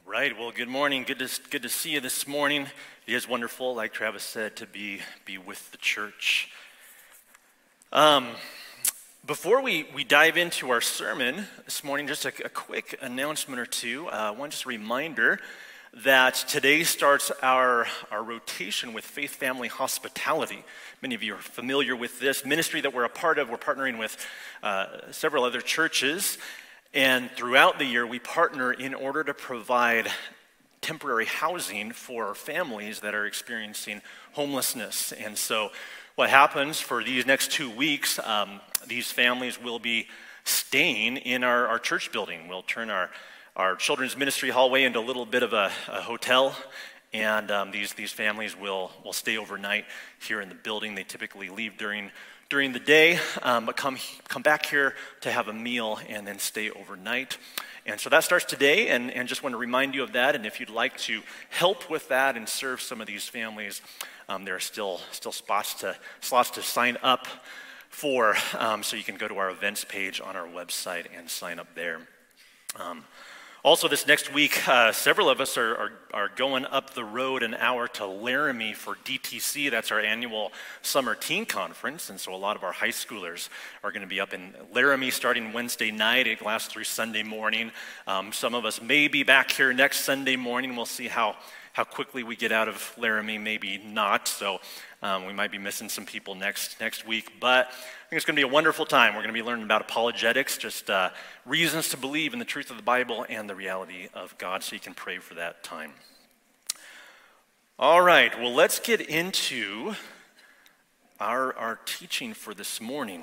Right. Well, good morning. Good to see you this morning. It is wonderful, like Travis said, to be with the church. Before we dive into our sermon this morning, just a quick announcement or two. One just a reminder that today starts our rotation with Faith Family Hospitality. Many of you are familiar with this ministry that we're a part of. We're partnering with several other churches. And throughout the year, we partner in order to provide temporary housing for families that are experiencing homelessness. And so what happens for these next 2 weeks, these families will be staying in our church building. We'll turn our children's ministry hallway into a little bit of a hotel. And these families will stay overnight here in the building. They typically leave during the day, but come back here to have a meal and then stay overnight. And so that starts today, and just want to remind you of that. And if you'd like to help with that and serve some of these families, there are still slots to sign up for, so you can go to our events page on our website and sign up there. Also, this next week, several of us are going up the road an hour to Laramie for DTC. That's our annual summer teen conference, and so a lot of our high schoolers are going to be up in Laramie starting Wednesday night. It lasts through Sunday morning. Some of us may be back here next Sunday morning. We'll see how quickly we get out of Laramie, maybe not. So we might be missing some people next week, but I think it's going to be a wonderful time. We're going to be learning about apologetics, just reasons to believe in the truth of the Bible and the reality of God, so you can pray for that time. All right, well, let's get into our teaching for this morning.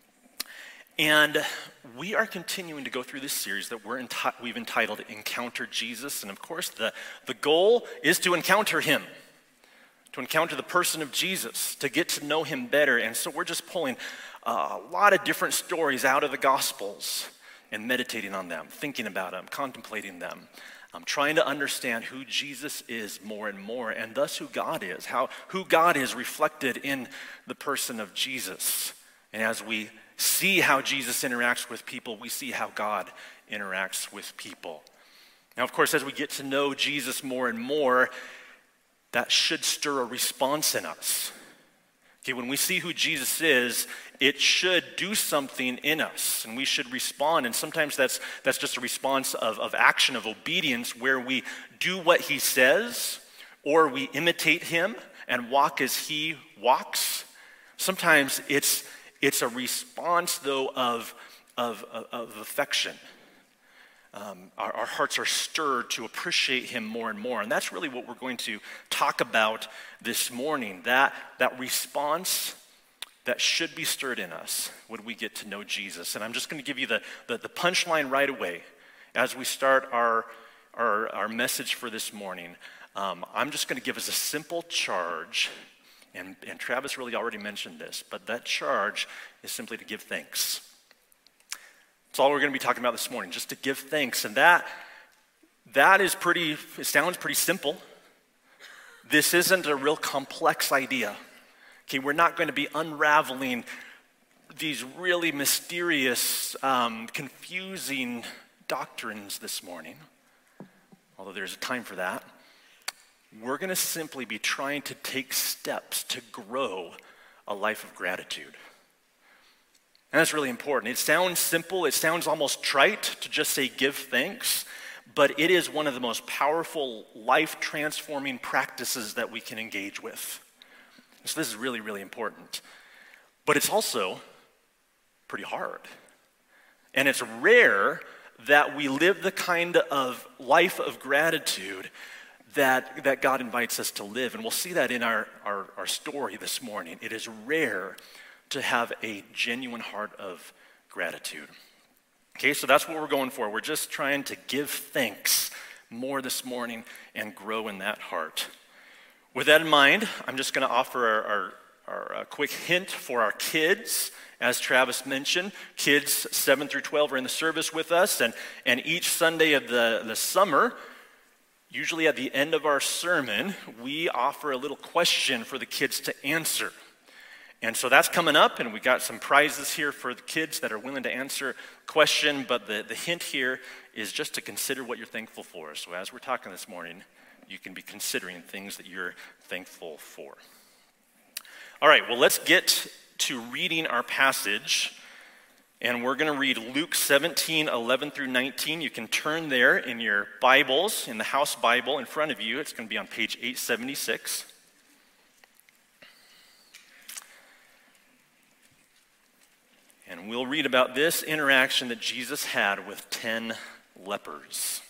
And we are continuing to go through this series that we've entitled Encounter Jesus. And of course, the goal is to encounter him, to encounter the person of Jesus, to get to know him better. And so we're just pulling a lot of different stories out of the Gospels and meditating on them, thinking about them, contemplating them. Trying to understand who Jesus is more and more, and thus who God is, who God is reflected in the person of Jesus. And as we see how Jesus interacts with people, we see how God interacts with people. Now, of course, as we get to know Jesus more and more, that should stir a response in us. Okay, when we see who Jesus is, it should do something in us, and we should respond. And sometimes that's just a response of action, of obedience, where we do what he says, or we imitate him and walk as he walks. Sometimes it's a response, though, of affection. Our hearts are stirred to appreciate him more and more. And that's really what we're going to talk about this morning, that response that should be stirred in us when we get to know Jesus. And I'm just going to give you the punchline right away as we start our message for this morning. I'm just going to give us a simple charge, and Travis really already mentioned this, but that charge is simply to give thanks. That's all we're going to be talking about this morning, just to give thanks. And that is it sounds pretty simple. This isn't a real complex idea. Okay, we're not going to be unraveling these really mysterious, confusing doctrines this morning, although there's a time for that. We're going to simply be trying to take steps to grow a life of gratitude. And that's really important. It sounds simple, it sounds almost trite to just say give thanks, but it is one of the most powerful life-transforming practices that we can engage with. So this is really, really important. But it's also pretty hard. And it's rare that we live the kind of life of gratitude that God invites us to live. And we'll see that in our story this morning. It is rare to have a genuine heart of gratitude. Okay, so that's what we're going for. We're just trying to give thanks more this morning and grow in that heart. With that in mind, I'm just going to offer our quick hint for our kids. As Travis mentioned, kids 7 through 12 are in the service with us, and each Sunday of the summer, usually at the end of our sermon, we offer a little question for the kids to answer. And so that's coming up, and we got some prizes here for the kids that are willing to answer the question, but the hint here is just to consider what you're thankful for. So as we're talking this morning, you can be considering things that you're thankful for. All right, well, let's get to reading our passage, and we're going to read Luke 17, 11 through 19. You can turn there in your Bibles, in the house Bible in front of you. It's going to be on page 876. And we'll read about this interaction that Jesus had with 10 lepers.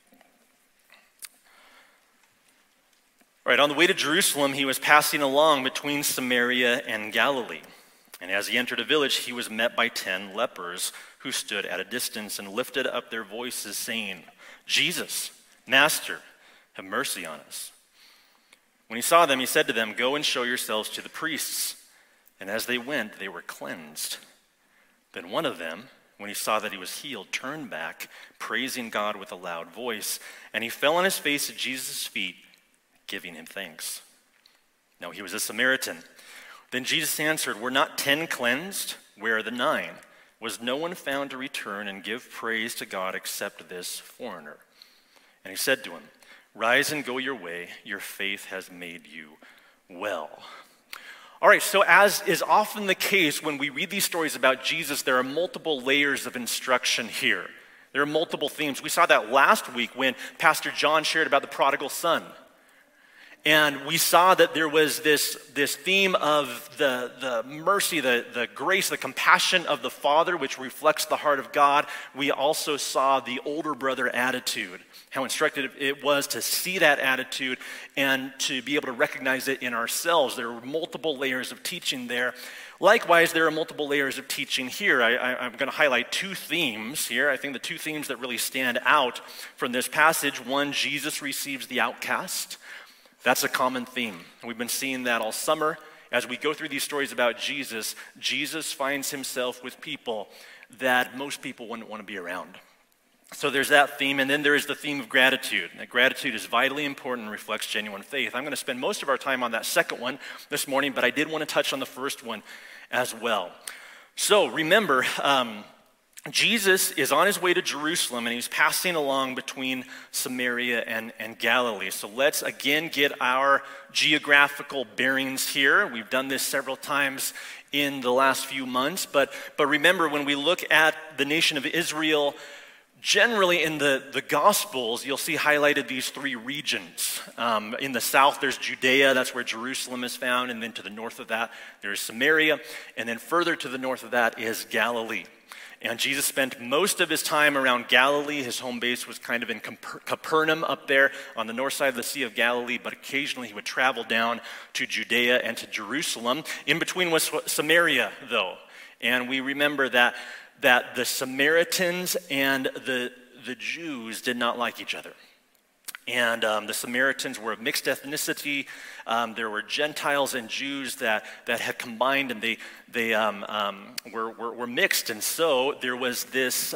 All right, on the way to Jerusalem, he was passing along between Samaria and Galilee. And as he entered a village, he was met by 10 lepers who stood at a distance and lifted up their voices, saying, "Jesus, Master, have mercy on us." When he saw them, he said to them, "Go and show yourselves to the priests." And as they went, they were cleansed. Then one of them, when he saw that he was healed, turned back, praising God with a loud voice. And he fell on his face at Jesus' feet, giving him thanks. Now he was a Samaritan. Then Jesus answered, "Were not 10 cleansed? Where are the 9? Was no one found to return and give praise to God except this foreigner?" And he said to him, "Rise and go your way. Your faith has made you well." All right, so as is often the case when we read these stories about Jesus, there are multiple layers of instruction here. There are multiple themes. We saw that last week when Pastor John shared about the prodigal son. And we saw that there was this theme of the mercy, the grace, the compassion of the Father, which reflects the heart of God. We also saw the older brother attitude, how instructive it was to see that attitude and to be able to recognize it in ourselves. There were multiple layers of teaching there. Likewise, there are multiple layers of teaching here. I'm going to highlight 2 themes here. I think the 2 themes that really stand out from this passage. One, Jesus receives the outcast. That's a common theme. And we've been seeing that all summer. As we go through these stories about Jesus, Jesus finds himself with people that most people wouldn't want to be around. So there's that theme, and then there is the theme of gratitude. Now, gratitude is vitally important and reflects genuine faith. I'm going to spend most of our time on that second one this morning, but I did want to touch on the first one as well. So remember, Jesus is on his way to Jerusalem, and he's passing along between Samaria and Galilee. So let's again get our geographical bearings here. We've done this several times in the last few months, but remember, when we look at the nation of Israel, generally in the Gospels, you'll see highlighted these 3 regions. In the south, there's Judea, that's where Jerusalem is found, and then to the north of that, there's Samaria, and then further to the north of that is Galilee. And Jesus spent most of his time around Galilee. His home base was kind of in Capernaum up there on the north side of the Sea of Galilee, but occasionally he would travel down to Judea and to Jerusalem. In between was Samaria, though. And we remember that the Samaritans and the Jews did not like each other. And the Samaritans were of mixed ethnicity. There were Gentiles and Jews that had combined, and they were mixed. And so there was this,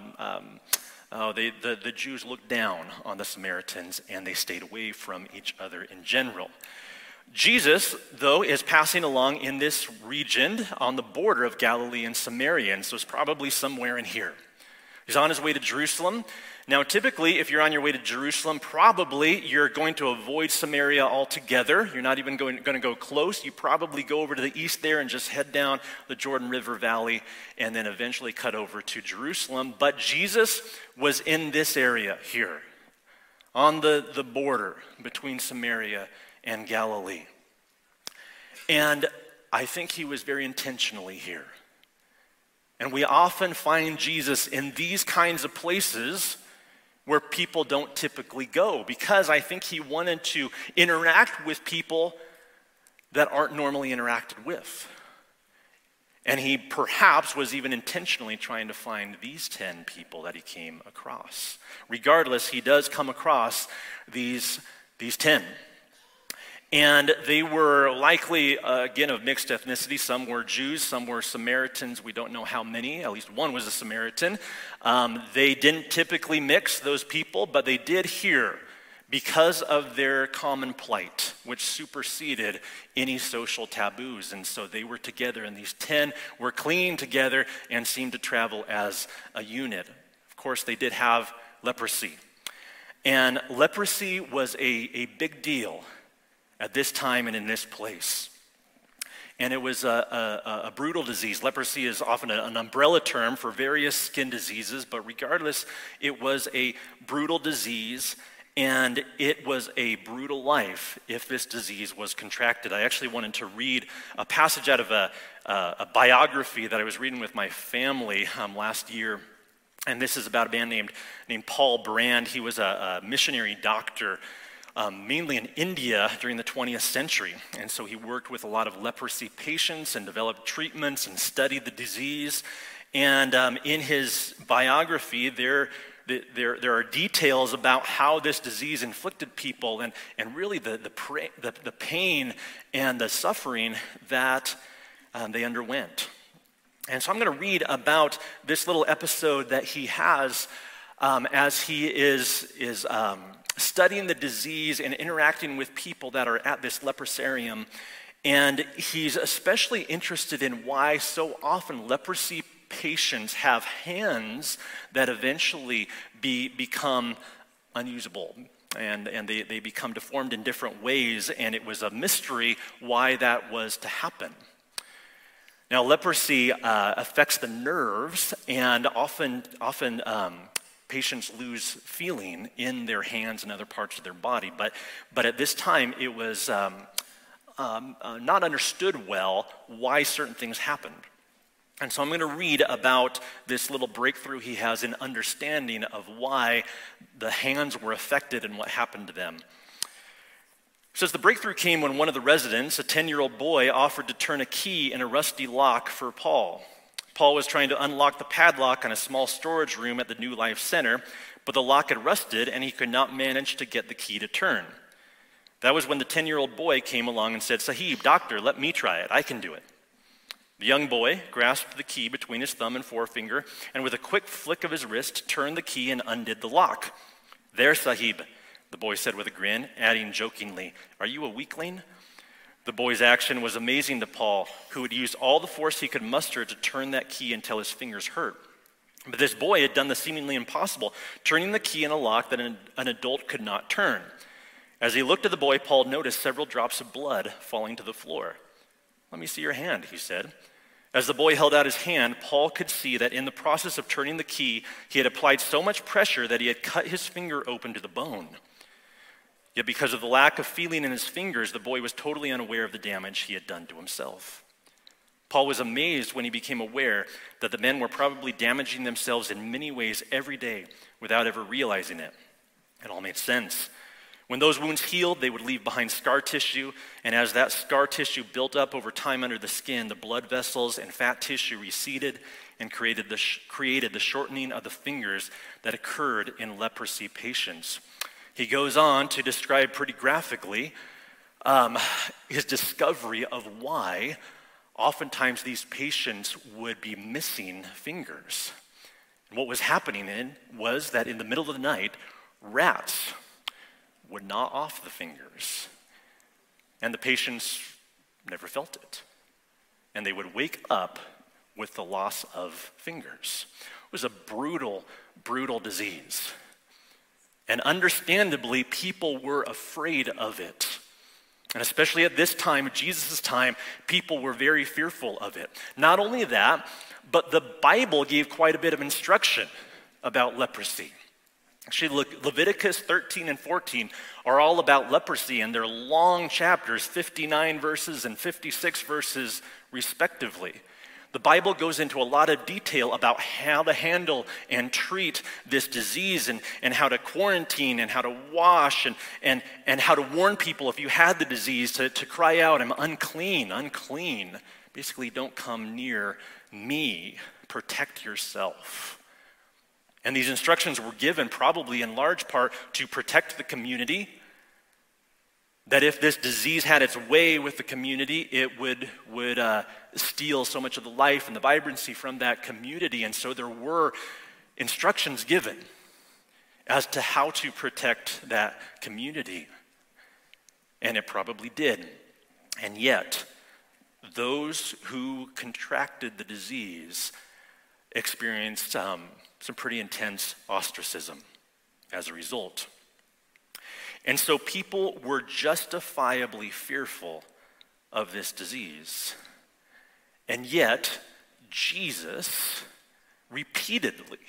the Jews looked down on the Samaritans, and they stayed away from each other in general. Jesus, though, is passing along in this region on the border of Galilee and Samaria, and so it's probably somewhere in here. He's on his way to Jerusalem. Now, typically, if you're on your way to Jerusalem, probably you're going to avoid Samaria altogether. You're not even going to go close. You probably go over to the east there and just head down the Jordan River Valley and then eventually cut over to Jerusalem. But Jesus was in this area here, on the border between Samaria and Galilee. And I think he was very intentionally here. And we often find Jesus in these kinds of places where people don't typically go, because I think he wanted to interact with people that aren't normally interacted with. And he perhaps was even intentionally trying to find these 10 people that he came across. Regardless, he does come across these 10. And they were likely, again, of mixed ethnicity. Some were Jews, some were Samaritans. We don't know how many. At least one was a Samaritan. They didn't typically mix, those people, but they did here because of their common plight, which superseded any social taboos. And so they were together, and these 10 were clinging together and seemed to travel as a unit. Of course, they did have leprosy. And leprosy was a big deal at this time and in this place. And it was a brutal disease. Leprosy is often an umbrella term for various skin diseases, but regardless, it was a brutal disease, and it was a brutal life if this disease was contracted. I actually wanted to read a passage out of a biography that I was reading with my family last year. And this is about a man named Paul Brand. He was a missionary doctor, mainly in India during the 20th century. And so he worked with a lot of leprosy patients and developed treatments and studied the disease. And in his biography, there are details about how this disease inflicted people and really the pain and the suffering that they underwent. And so I'm going to read about this little episode that he has as he is studying the disease and interacting with people that are at this leprosarium. And he's especially interested in why so often leprosy patients have hands that eventually become unusable. And they become deformed in different ways. And it was a mystery why that was to happen. Now, leprosy affects the nerves, and often patients lose feeling in their hands and other parts of their body. But at this time, it was not understood well why certain things happened. And so I'm going to read about this little breakthrough he has in understanding of why the hands were affected and what happened to them. It says the breakthrough came when one of the residents, a 10-year-old boy, offered to turn a key in a rusty lock for Paul. Paul was trying to unlock the padlock on a small storage room at the New Life Center, but the lock had rusted and he could not manage to get the key to turn. That was when the 10-year-old boy came along and said, "Sahib, doctor, let me try it. I can do it." The young boy grasped the key between his thumb and forefinger and with a quick flick of his wrist turned the key and undid the lock. "There, Sahib," the boy said with a grin, adding jokingly, "Are you a weakling?" The boy's action was amazing to Paul, who had used all the force he could muster to turn that key until his fingers hurt. But this boy had done the seemingly impossible, turning the key in a lock that an adult could not turn. As he looked at the boy, Paul noticed several drops of blood falling to the floor. "Let me see your hand," he said. As the boy held out his hand, Paul could see that in the process of turning the key, he had applied so much pressure that he had cut his finger open to the bone. Yet because of the lack of feeling in his fingers, the boy was totally unaware of the damage he had done to himself. Paul was amazed when he became aware that the men were probably damaging themselves in many ways every day without ever realizing it. It all made sense. When those wounds healed, they would leave behind scar tissue, and as that scar tissue built up over time under the skin, the blood vessels and fat tissue receded and created the shortening of the fingers that occurred in leprosy patients. He goes on to describe pretty graphically his discovery of why oftentimes these patients would be missing fingers. And what was happening was that in the middle of the night, rats would gnaw off the fingers, and the patients never felt it. And they would wake up with the loss of fingers. It was a brutal, brutal disease. And understandably, people were afraid of it. And especially at this time, Jesus' time, people were very fearful of it. Not only that, but the Bible gave quite a bit of instruction about leprosy. Actually, Leviticus 13 and 14 are all about leprosy, and they're long chapters, 59 verses and 56 verses respectively. The Bible goes into a lot of detail about how to handle and treat this disease and how to quarantine and how to wash and how to warn people if you had the disease to cry out, "I'm unclean, unclean." Basically, don't come near me. Protect yourself. And these instructions were given probably in large part to protect the community, that if this disease had its way with the community, it would steal so much of the life and the vibrancy from that community. And so there were instructions given as to how to protect that community. And it probably did. And yet, those who contracted the disease experienced some pretty intense ostracism as a result. And so people were justifiably fearful of this disease. And yet, Jesus repeatedly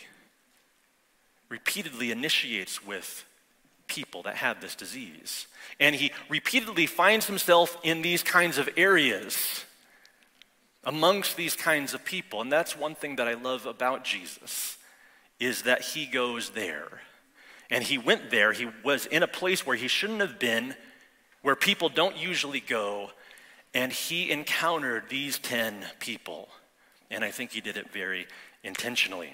initiates with people that have this disease. And he repeatedly finds himself in these kinds of areas, amongst these kinds of people. And that's one thing that I love about Jesus, is that he goes there. And he went there. He was in a place where he shouldn't have been, where people don't usually go, and he encountered these 10 people. And I think he did it very intentionally.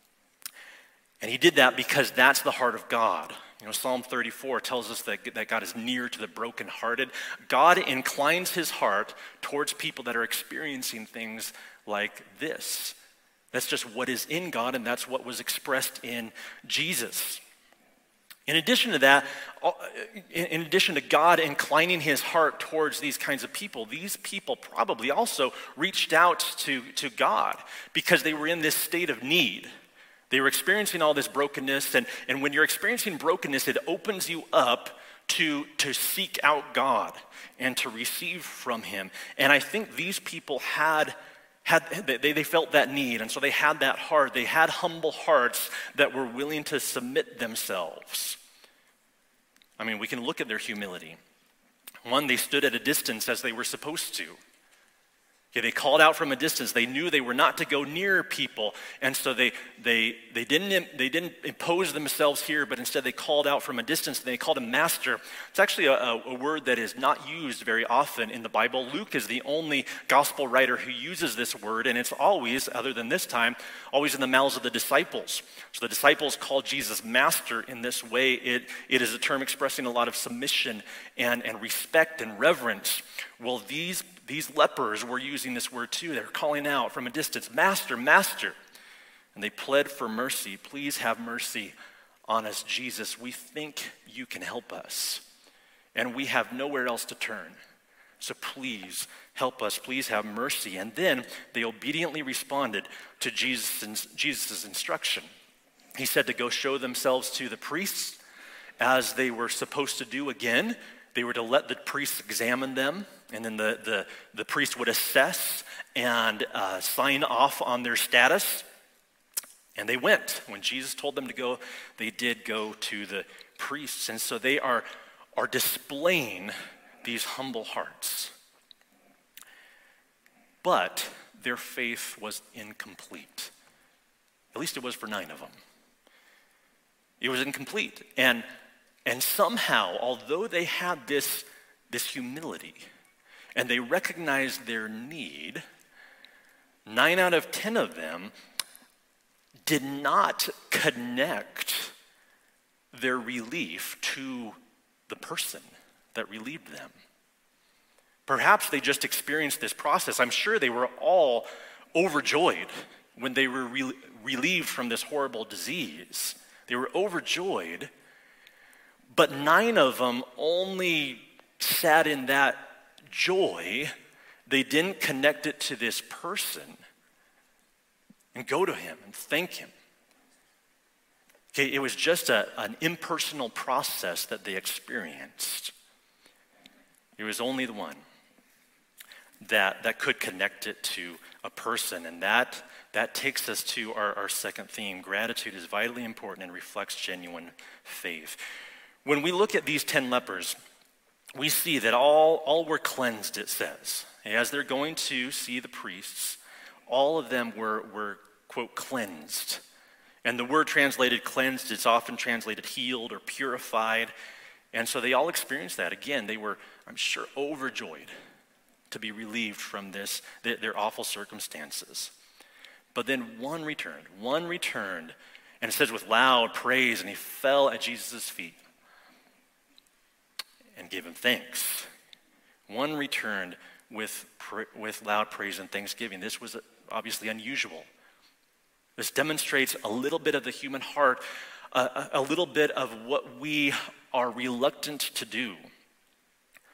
And he did that because that's the heart of God. You know, Psalm 34 tells us that God is near to the brokenhearted. God inclines his heart towards people that are experiencing things like this. That's just what is in God, and that's what was expressed in Jesus. In addition to that, in addition to God inclining his heart towards these kinds of people, these people probably also reached out to God because they were in this state of need. They were experiencing all this brokenness, and when you're experiencing brokenness, it opens you up to seek out God and to receive from him. And I think these people they felt that need, and so they had that heart. They had humble hearts that were willing to submit themselves. I mean, we can look at their humility. One, they stood at a distance as they were supposed to. Okay, they called out from a distance. They knew they were not to go near people, and so they didn't impose themselves here, but instead they called out from a distance. And they called him master. It's actually a word that is not used very often in the Bible. Luke is the only gospel writer who uses this word, and it's always, other than this time, always in the mouths of the disciples. So the disciples called Jesus master in this way. It is a term expressing a lot of submission and respect and reverence. Well, these lepers were using this word too. They're calling out from a distance, Master, Master. And they pled for mercy. Please have mercy on us, Jesus. We think you can help us. And we have nowhere else to turn. So please help us. Please have mercy. And then they obediently responded to Jesus' instruction. He said to go show themselves to the priests as they were supposed to do again. They were to let the priests examine them, and then the priest would assess and sign off on their status. And they went. When Jesus told them to go, they did go to the priests. And so they are displaying these humble hearts. But their faith was incomplete. At least it was for 9 of them. It was incomplete. And somehow, although they had this humility and they recognized their need, 9 out of 10 of them did not connect their relief to the person that relieved them. Perhaps they just experienced this process. I'm sure they were all overjoyed when they were relieved from this horrible disease. They were overjoyed. But 9 of them only sat in that joy. They didn't connect it to this person and go to him and thank him. Okay, it was just an impersonal process that they experienced. It was only the one that could connect it to a person. And that takes us to our second theme. Gratitude is vitally important and reflects genuine faith. When we look at these 10 lepers, we see that all were cleansed, it says. As they're going to see the priests, all of them were quote, cleansed. And the word translated cleansed is often translated healed or purified. And so they all experienced that. Again, they were, I'm sure, overjoyed to be relieved from their awful circumstances. But then one returned, and it says with loud praise, and he fell at Jesus' feet and gave him thanks. One returned with loud praise and thanksgiving. This was obviously unusual. This demonstrates a little bit of the human heart, a little bit of what we are reluctant to do.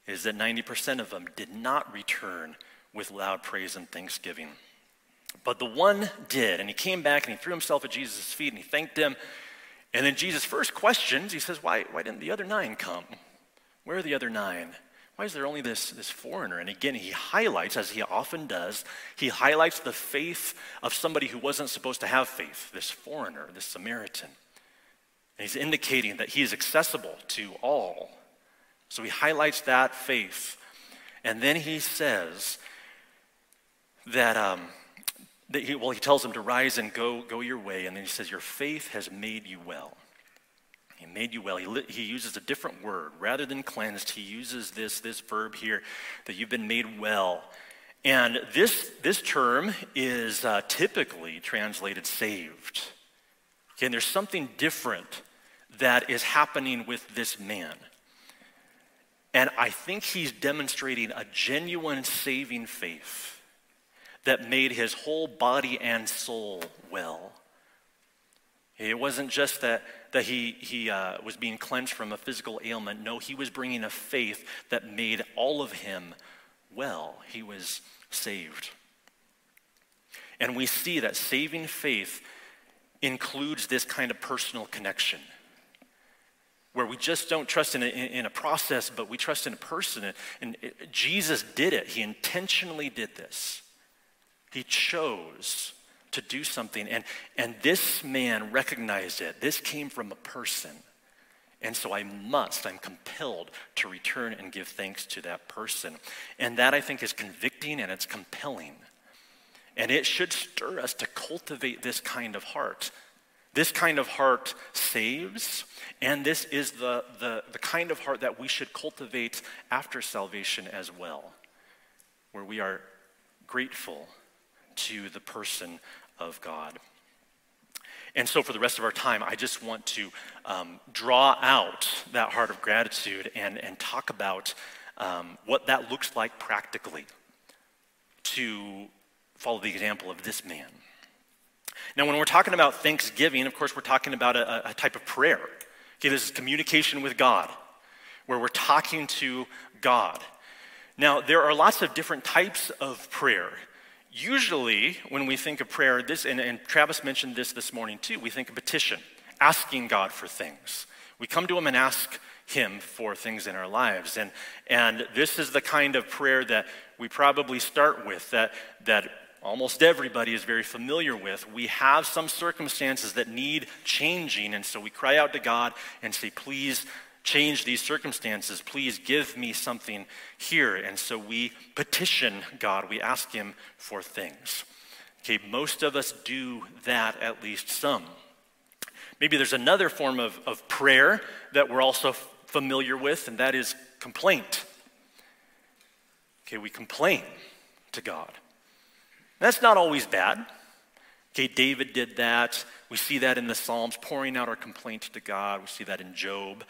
is that 90% of them did not return with loud praise and thanksgiving. But the one did, and he came back and he threw himself at Jesus' feet and he thanked him. And then Jesus' first questions, he says, why didn't the other 9 come? Where are the other 9? Why is there only this foreigner? And again, he highlights, as he often does, he highlights the faith of somebody who wasn't supposed to have faith, this foreigner, this Samaritan. And he's indicating that he is accessible to all. So he highlights that faith. And then he says that, he tells him to rise and go your way. And then he says, your faith has made you well. He made you well. He uses a different word. Rather than cleansed, he uses this verb here, that you've been made well. And this term is typically translated saved. Okay, and there's something different that is happening with this man. And I think he's demonstrating a genuine saving faith that made his whole body and soul well. It wasn't just that he was being cleansed from a physical ailment. No, he was bringing a faith that made all of him well. He was saved. And we see that saving faith includes this kind of personal connection, where we just don't trust in a process, but we trust in a person. And Jesus did it. He intentionally did this. He chose to do something, and this man recognized it. This came from a person. And so I'm compelled to return and give thanks to that person. And that, I think, is convicting and it's compelling. And it should stir us to cultivate this kind of heart. This kind of heart saves, and this is the kind of heart that we should cultivate after salvation as well, where we are grateful to the person of God. And so for the rest of our time, I just want to draw out that heart of gratitude and talk about what that looks like practically to follow the example of this man. Now, when we're talking about thanksgiving, of course, we're talking about a type of prayer. Okay, this is communication with God, where we're talking to God. Now, there are lots of different types of prayer. Usually, when we think of prayer, and Travis mentioned this morning too, we think of petition, asking God for things. We come to him and ask him for things in our lives. And this is the kind of prayer that we probably start with, that almost everybody is very familiar with. We have some circumstances that need changing, and so we cry out to God and say, please change these circumstances. Please give me something here. And so we petition God. We ask him for things. Okay, most of us do that, at least some. Maybe there's another form of prayer that we're also familiar with, and that is complaint. Okay, we complain to God. That's not always bad. Okay, David did that. We see that in the Psalms, pouring out our complaint to God. We see that in Job.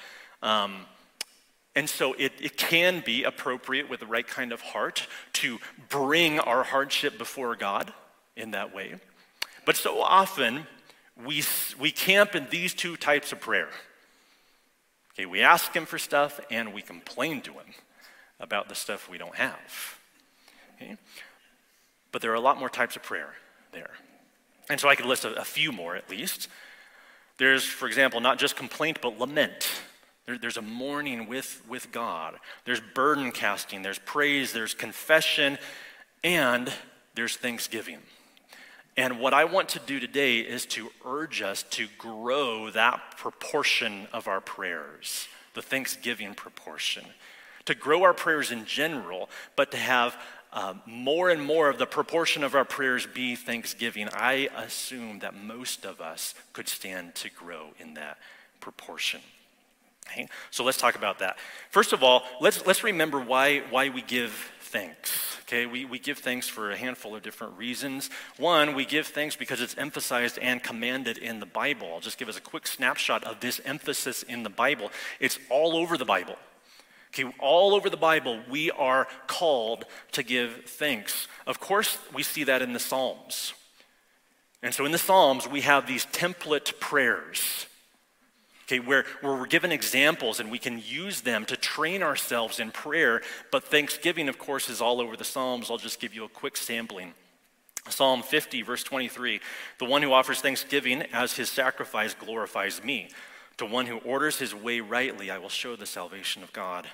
And so it can be appropriate with the right kind of heart to bring our hardship before God in that way. But so often, we camp in these two types of prayer. Okay, we ask him for stuff and we complain to him about the stuff we don't have. Okay? But there are a lot more types of prayer there. And so I could list a few more at least. There's, for example, not just complaint, but lament. There's a mourning with God. There's burden casting. There's praise. There's confession. And there's thanksgiving. And what I want to do today is to urge us to grow that proportion of our prayers, the thanksgiving proportion. To grow our prayers in general, but to have more and more of the proportion of our prayers be thanksgiving. I assume that most of us could stand to grow in that proportion. Okay? So let's talk about that. First of all, let's remember why we give thanks. Okay, we give thanks for a handful of different reasons. One, we give thanks because it's emphasized and commanded in the Bible. I'll just give us a quick snapshot of this emphasis in the Bible. It's all over the Bible. Okay, all over the Bible, we are called to give thanks. Of course, we see that in the Psalms. And so in the Psalms, we have these template prayers. Okay, where we're given examples and we can use them to train ourselves in prayer. But thanksgiving, of course, is all over the Psalms. I'll just give you a quick sampling. Psalm 50, verse 23, the one who offers thanksgiving as his sacrifice glorifies me. To one who orders his way rightly, I will show the salvation of God.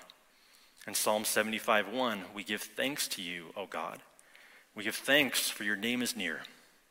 In Psalm 75:1, we give thanks to you, O God. We give thanks for your name is near.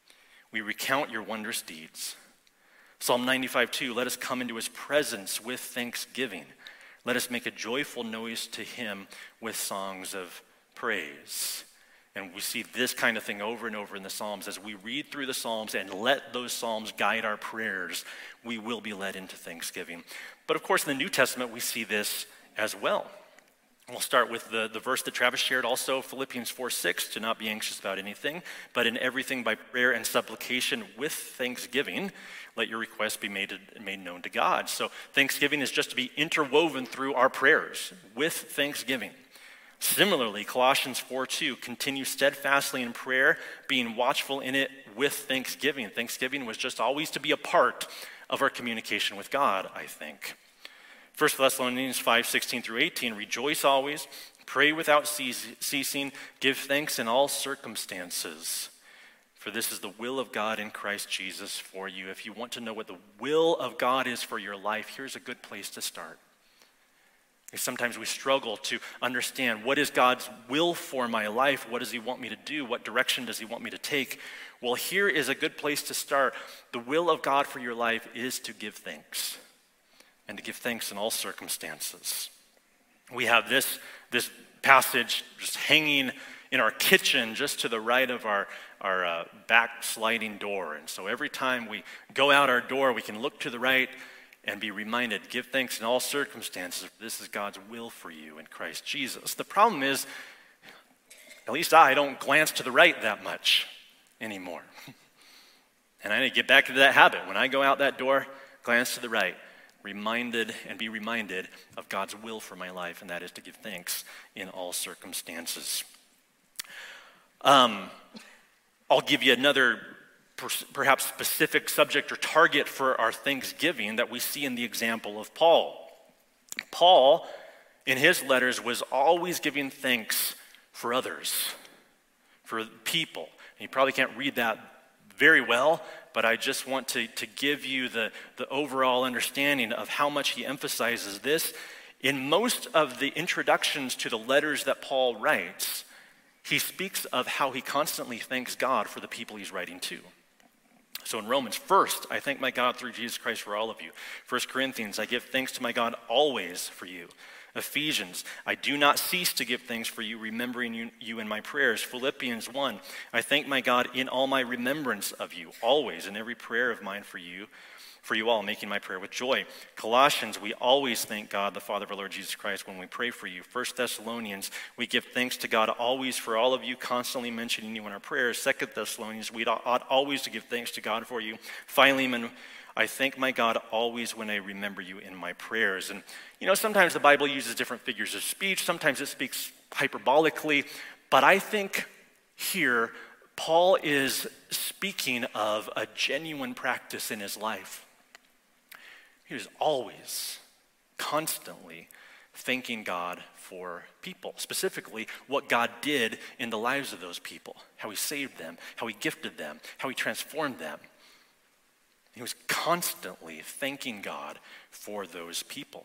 We recount your wondrous deeds. Psalm 95:2, let us come into his presence with thanksgiving. Let us make a joyful noise to him with songs of praise. And we see this kind of thing over and over in the Psalms. As we read through the Psalms and let those Psalms guide our prayers, we will be led into thanksgiving. But of course, in the New Testament, we see this as well. We'll start with the verse that Travis shared also, Philippians 4:6, to not be anxious about anything, but in everything by prayer and supplication with thanksgiving, let your requests be made known to God. So thanksgiving is just to be interwoven through our prayers with thanksgiving. Similarly, Colossians 4:2, continue steadfastly in prayer, being watchful in it with thanksgiving. Thanksgiving was just always to be a part of our communication with God, I think. 1 Thessalonians 5:16 through 18, rejoice always, pray without ceasing, give thanks in all circumstances. For this is the will of God in Christ Jesus for you. If you want to know what the will of God is for your life, here's a good place to start. Sometimes we struggle to understand, what is God's will for my life? What does he want me to do? What direction does he want me to take? Well, here is a good place to start. The will of God for your life is to give thanks, and to give thanks in all circumstances. We have this passage just hanging in our kitchen just to the right of our back sliding door. And so every time we go out our door, we can look to the right and be reminded, give thanks in all circumstances. This is God's will for you in Christ Jesus. The problem is, at least I don't glance to the right that much anymore. And I need to get back into that habit. When I go out that door, glance to the right, be reminded of God's will for my life, and that is to give thanks in all circumstances. I'll give you another perhaps specific subject or target for our thanksgiving that we see in the example of Paul. Paul, in his letters, was always giving thanks for others, for people. And you probably can't read that very well, but I just want to give you the overall understanding of how much he emphasizes this. In most of the introductions to the letters that Paul writes, he speaks of how he constantly thanks God for the people he's writing to. So in Romans, first, I thank my God through Jesus Christ for all of you. 1 Corinthians, I give thanks to my God always for you. Ephesians, I do not cease to give thanks for you, remembering you in my prayers. Philippians 1, I thank my God in all my remembrance of you, always, in every prayer of mine for you all, making my prayer with joy. Colossians, we always thank God, the Father of our Lord Jesus Christ, when we pray for you. 1 Thessalonians, we give thanks to God always for all of you, constantly mentioning you in our prayers. 2 Thessalonians, we ought always to give thanks to God for you. Philemon, I thank my God always when I remember you in my prayers. And, sometimes the Bible uses different figures of speech. Sometimes it speaks hyperbolically. But I think here, Paul is speaking of a genuine practice in his life. He was always, constantly thanking God for people, specifically what God did in the lives of those people, how he saved them, how he gifted them, how he transformed them. He was constantly thanking God for those people.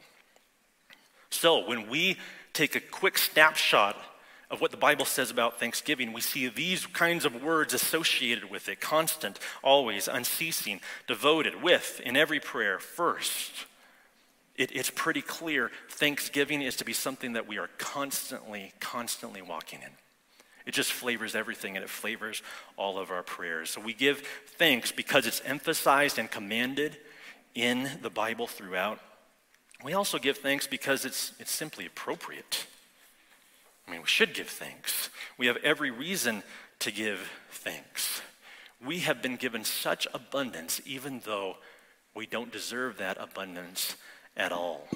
So when we take a quick snapshot of what the Bible says about thanksgiving, we see these kinds of words associated with it: constant, always, unceasing, devoted, with, in every prayer, first. It's pretty clear thanksgiving is to be something that we are constantly walking in. It just flavors everything, and it flavors all of our prayers. So we give thanks because it's emphasized and commanded in the Bible throughout. We also give thanks because it's simply appropriate. We should give thanks. We have every reason to give thanks. We have been given such abundance, even though we don't deserve that abundance at all.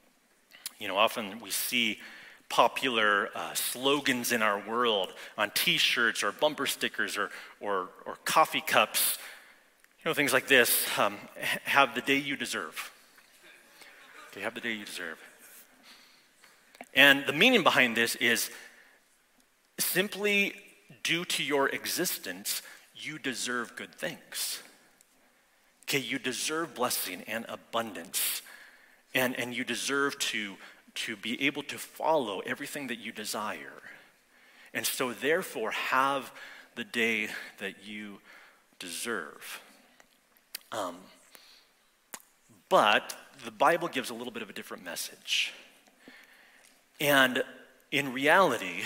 Often we see popular slogans in our world on t-shirts or bumper stickers or coffee cups, things like this. Have the day you deserve. Okay, have the day you deserve. And the meaning behind this is simply due to your existence, you deserve good things. Okay, you deserve blessing and abundance. And you deserve to be able to follow everything that you desire. And so therefore, have the day that you deserve. But the Bible gives a little bit of a different message. And in reality,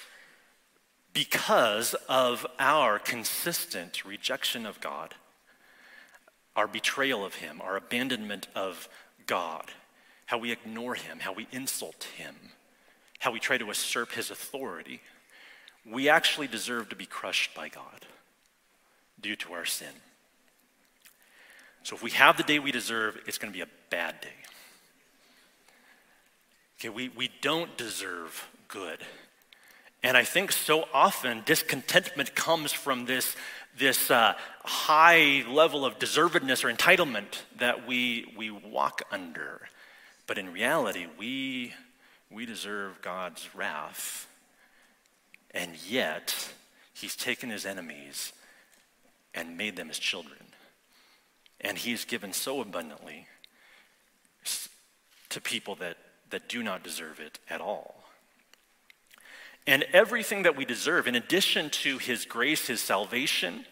because of our consistent rejection of God, our betrayal of him, our abandonment of God, how we ignore him, how we insult him, how we try to usurp his authority, we actually deserve to be crushed by God due to our sin. So if we have the day we deserve, it's going to be a bad day. Okay, we don't deserve good. And I think so often discontentment comes from this high level of deservedness or entitlement that we walk under. But in reality, we deserve God's wrath. And yet, he's taken his enemies and made them his children. And he's given so abundantly to people that do not deserve it at all. And everything that we deserve, in addition to his grace, his salvation,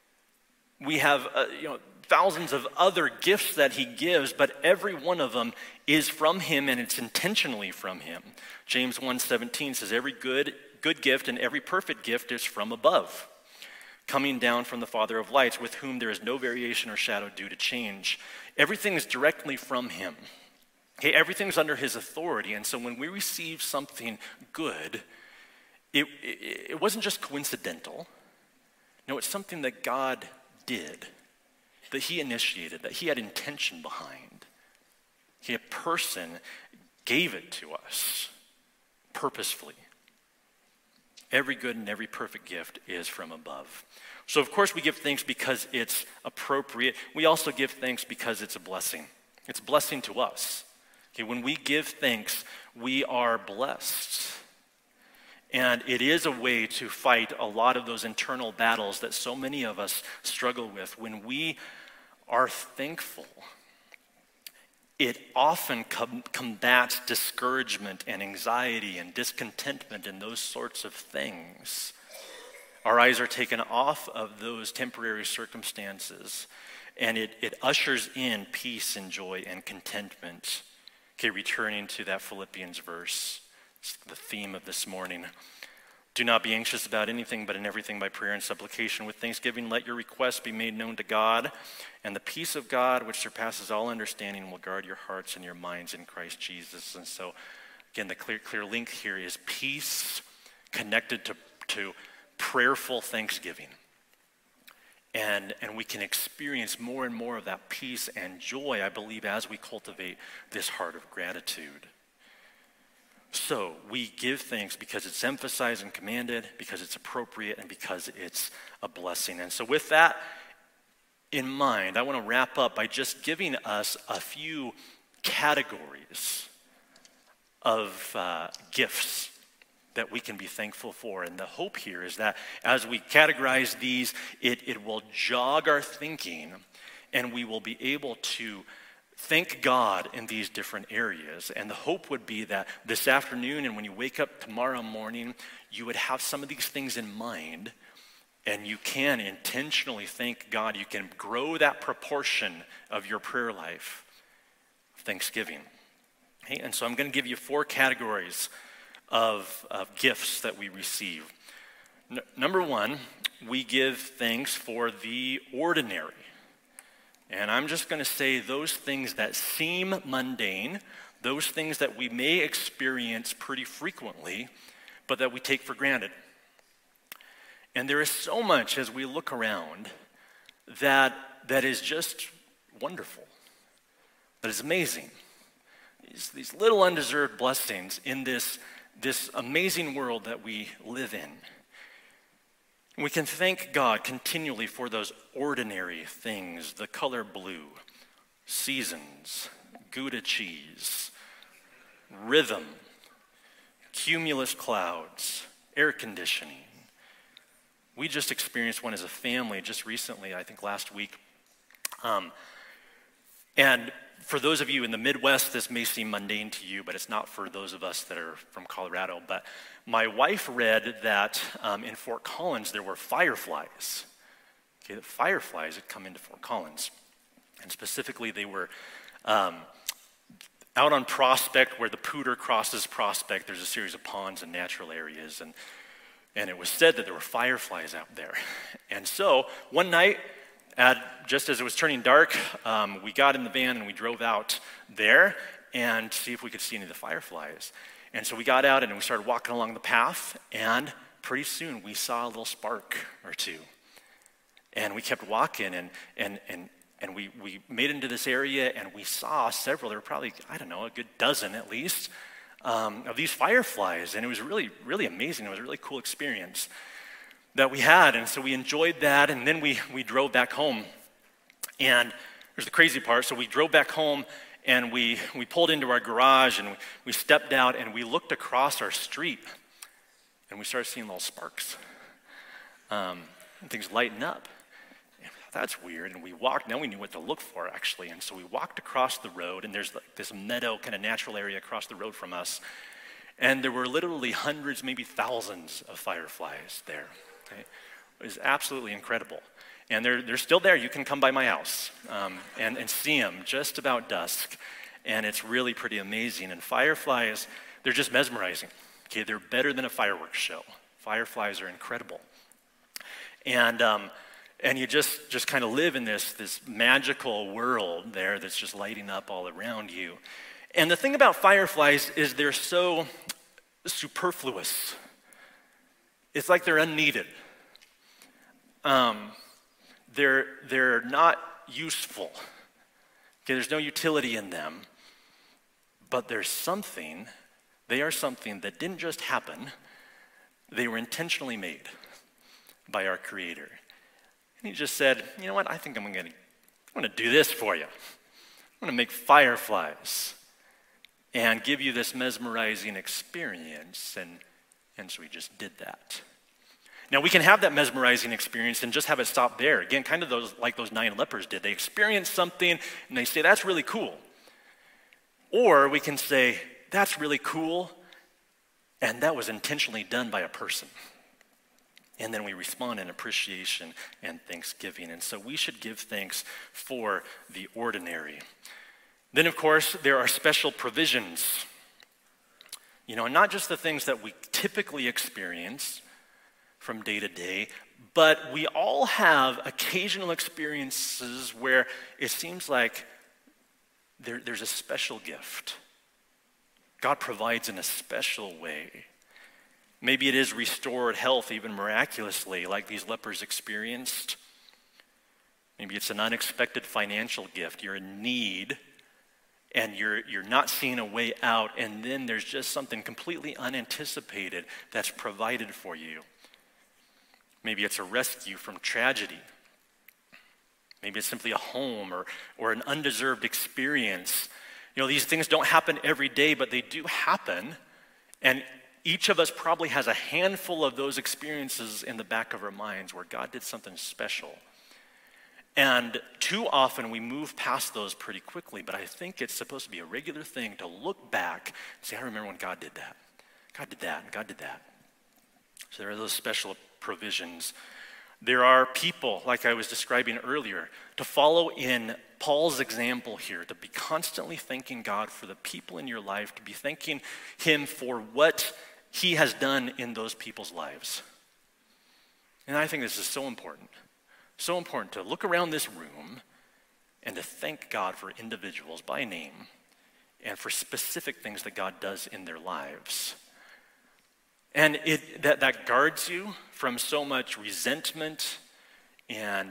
we have thousands of other gifts that he gives, but every one of them is from him, and it's intentionally from him. James 1:17 says, every good gift and every perfect gift is from above, coming down from the Father of lights, with whom there is no variation or shadow due to change. Everything is directly from him. Okay, everything's under his authority, and so when we receive something good, it wasn't just coincidental. No, it's something that God did, that he initiated, that he had intention behind. A person gave it to us purposefully. Every good and every perfect gift is from above. So of course we give thanks because it's appropriate. We also give thanks because it's a blessing. It's a blessing to us. Okay, when we give thanks, we are blessed. And it is a way to fight a lot of those internal battles that so many of us struggle with. When we are thankful, it often combats discouragement and anxiety and discontentment and those sorts of things. Our eyes are taken off of those temporary circumstances, and it ushers in peace and joy and contentment. Okay, returning to that Philippians verse, it's the theme of this morning. Do not be anxious about anything, but in everything by prayer and supplication with thanksgiving, let your requests be made known to God, and the peace of God, which surpasses all understanding, will guard your hearts and your minds in Christ Jesus. And so, again, the clear link here is peace connected to prayerful thanksgiving. And we can experience more and more of that peace and joy, I believe, as we cultivate this heart of gratitude. So we give thanks because it's emphasized and commanded, because it's appropriate, and because it's a blessing. And so with that in mind, I want to wrap up by just giving us a few categories of gifts that we can be thankful for. And the hope here is that as we categorize these, it will jog our thinking, and we will be able to thank God in these different areas. And the hope would be that this afternoon and when you wake up tomorrow morning, you would have some of these things in mind, and you can intentionally thank God. You can grow that proportion of your prayer life of thanksgiving. Okay? And so I'm going to give you 4 categories of gifts that we receive. Number 1, we give thanks for the ordinary. And I'm just going to say those things that seem mundane, those things that we may experience pretty frequently, but that we take for granted. And there is so much as we look around that is just wonderful, that is amazing. These little undeserved blessings in this amazing world that we live in. We can thank God continually for those ordinary things, the color blue, seasons, Gouda cheese, rhythm, cumulus clouds, air conditioning. We just experienced one as a family just recently, I think last week. And for those of you in the Midwest, this may seem mundane to you, but it's not for those of us that are from Colorado. But my wife read that in Fort Collins there were fireflies. Okay, the fireflies had come into Fort Collins. And specifically they were out on Prospect, where the Poudre crosses Prospect. There's a series of ponds and natural areas. And it was said that there were fireflies out there. And so one night, just as it was turning dark, we got in the van and we drove out there and see if we could see any of the fireflies. And so we got out and we started walking along the path, and pretty soon we saw a little spark or two. And we kept walking, and we made it into this area, and we saw several. There were probably, a good dozen at least, of these fireflies. And it was really, really amazing. It was a really cool experience that we had. And so we enjoyed that, and then we drove back home. And here's the crazy part. So we drove back home, and we pulled into our garage, and we stepped out, and we looked across our street, and we started seeing little sparks. And things lighten up. That's weird. And we walked, now we knew what to look for, actually. And so we walked across the road, and there's like this meadow, kind of natural area across the road from us. And there were literally hundreds, maybe thousands of fireflies there. Okay? It was absolutely incredible. And they're still there. You can come by my house and see them just about dusk. And it's really pretty amazing. And fireflies, they're just mesmerizing. Okay, they're better than a fireworks show. Fireflies are incredible. And you just kind of live in this magical world there that's just lighting up all around you. And the thing about fireflies is they're so superfluous. It's like they're unneeded. They're not useful. Okay, there's no utility in them. But they are something that didn't just happen. They were intentionally made by our Creator. And he just said, you know what, I think I'm going to do this for you. I'm going to make fireflies and give you this mesmerizing experience. And so he just did that. Now, we can have that mesmerizing experience and just have it stop there. Again, kind of like those 9 lepers did. They experience something and they say, that's really cool. Or we can say, that's really cool, and that was intentionally done by a person. And then we respond in appreciation and thanksgiving. And so we should give thanks for the ordinary. Then, of course, there are special provisions. Not just the things that we typically experience from day to day, but we all have occasional experiences where it seems like there's a special gift. God provides in a special way. Maybe it is restored health, even miraculously, like these lepers experienced. Maybe it's an unexpected financial gift. You're in need, and you're not seeing a way out, and then there's just something completely unanticipated that's provided for you. Maybe it's a rescue from tragedy. Maybe it's simply a home or an undeserved experience. These things don't happen every day, but they do happen, and each of us probably has a handful of those experiences in the back of our minds where God did something special. And too often we move past those pretty quickly, but I think it's supposed to be a regular thing to look back and say, I remember when God did that. God did that, and God did that. So there are those special provisions. There are people, like I was describing earlier, to follow in Paul's example here, to be constantly thanking God for the people in your life, to be thanking him for what he has done in those people's lives. And I think this is so important to look around this room and to thank God for individuals by name and for specific things that God does in their lives. And that guards you from so much resentment and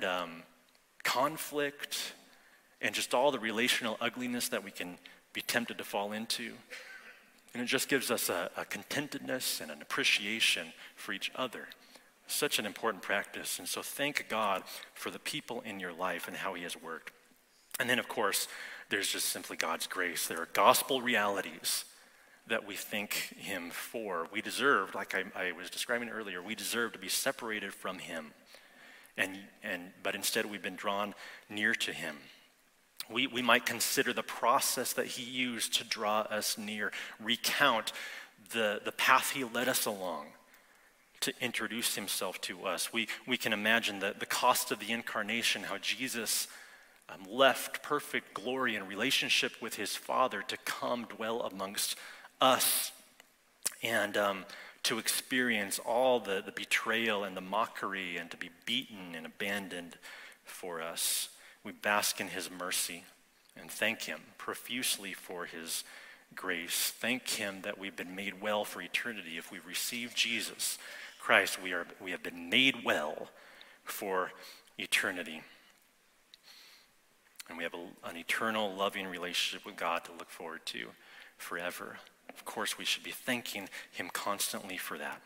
conflict and just all the relational ugliness that we can be tempted to fall into. And it just gives us a contentedness and an appreciation for each other. Such an important practice. And so thank God for the people in your life and how he has worked. And then, of course, There's just simply God's grace. There are gospel realities that we thank him for. We deserve, like I was describing earlier, we deserve to be separated from him. But instead we've been drawn near to him. We might consider the process that he used to draw us near, recount the path he led us along to introduce himself to us. We can imagine the cost of the incarnation, how Jesus left perfect glory and relationship with his Father to come dwell amongst us and to experience all the betrayal and the mockery and to be beaten and abandoned for us. We bask in his mercy and thank him profusely for his grace. Thank him that we've been made well for eternity. If we receive Jesus Christ, we have been made well for eternity. And we have an eternal loving relationship with God to look forward to forever. Of course, we should be thanking him constantly for that.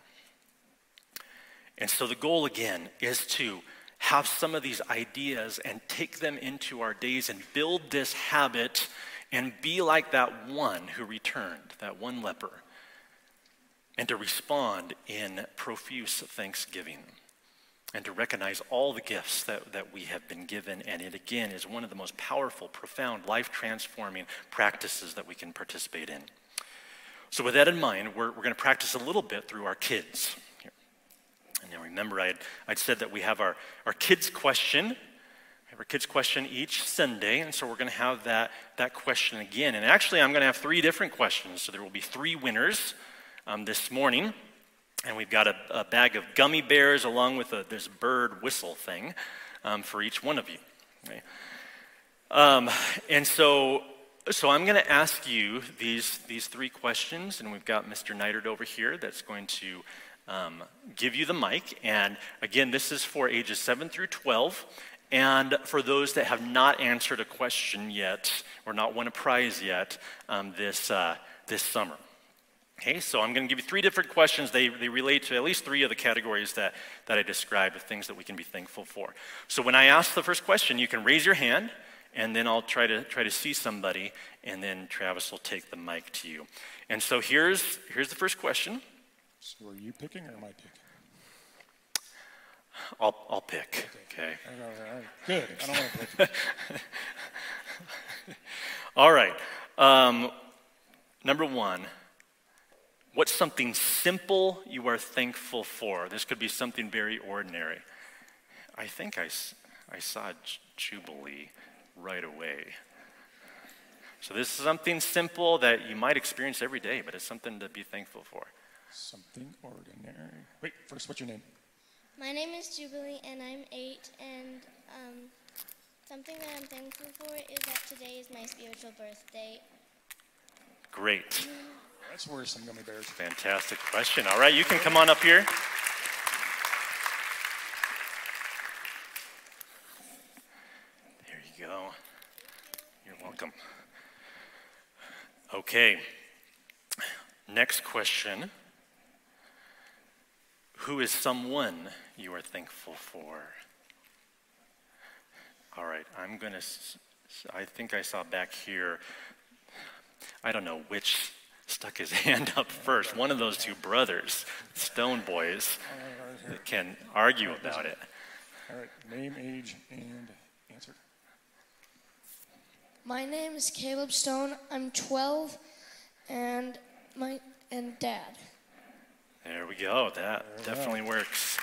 And so the goal again is to have some of these ideas and take them into our days and build this habit and be like that one who returned, that one leper, and to respond in profuse thanksgiving and to recognize all the gifts that we have been given. And it again is one of the most powerful, profound, life-transforming practices that we can participate in. So with that in mind, we're going to practice a little bit through our kids. And now remember, I'd said that we have our kids question. We have our kids question each Sunday, and so we're going to have that question again. And actually, I'm going to have 3 different questions, so there will be 3 winners this morning. And we've got a bag of gummy bears along with this bird whistle thing for each one of you. Okay? And so I'm going to ask you these 3 questions, and we've got Mr. Neidert over here that's going to give you the mic. And again, this is for ages 7 through 12. And for those that have not answered a question yet or not won a prize yet this summer. Okay, so I'm going to give you 3 different questions. They relate to at least 3 of the categories that I described, of things that we can be thankful for. So when I ask the first question, you can raise your hand, and then I'll try to see somebody, and then Travis will take the mic to you. And so here's the first question. So are you picking or am I picking? I'll pick. Okay. All right. Good. I don't want to pick. All right. Number 1. What's something simple you are thankful for? This could be something very ordinary. I think I saw Jubilee right away. So this is something simple that you might experience every day, but it's something to be thankful for. Something ordinary. Wait, first, what's your name? My name is Jubilee, and I'm 8, and something that I'm thankful for is that today is my spiritual birthday. Great. That's worth some gummy bears. Fantastic question. All right, you can come on up here. There you go. You're welcome. Okay. Next question. Who is someone you are thankful for? All right, I think I saw back here, I don't know which stuck his hand up first. One of those 2 brothers, Stone Boys, can argue about it. All right, name, age, and answer. My name is Caleb Stone. I'm 12, and Dad. There we go. That definitely works.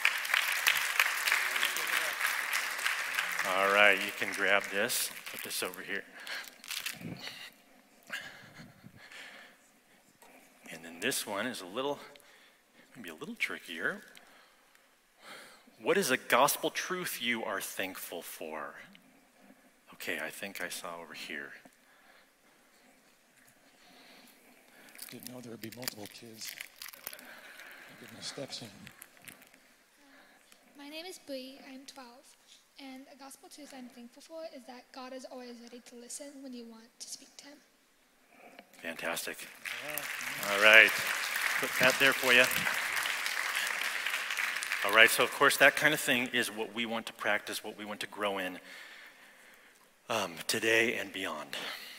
All right, you can grab this. Put this over here. And then this one is maybe a little trickier. What is a gospel truth you are thankful for? Okay, I think I saw over here. Didn't know there would be multiple kids. Getting the steps in. My name is Bree. I'm 12. And a gospel truth I'm thankful for is that God is always ready to listen when you want to speak to him. Fantastic. All right. Put that there for you. All right, so of course that kind of thing is what we want to practice, what we want to grow in. today and beyond.